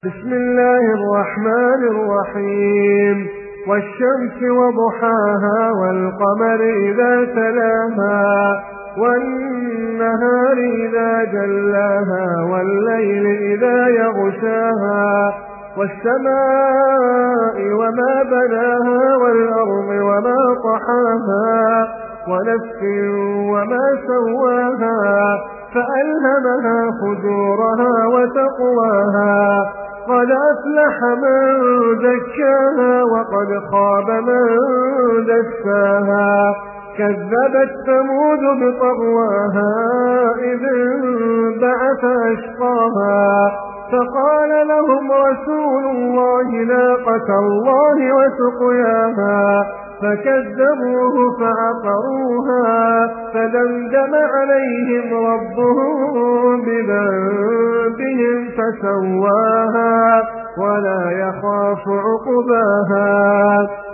بسم الله الرحمن الرحيم والشمس وضحاها والقمر إذا تلاها والنهار إذا جلاها والليل إذا يغشاها والسماء وما بناها والأرض وما طحاها ونفس وما سواها فألهمها فجورها وتقواها قد أفلح من زكاها وقد خاب من دساها كذبت ثمود بطغواها إذ انبعث أشقاها فقال لهم رسول الله ناقة الله وسقياها فكذبوه فعقروها فدمدم عليهم ربهم بذنبهم فسواها ولا يخاف عقباها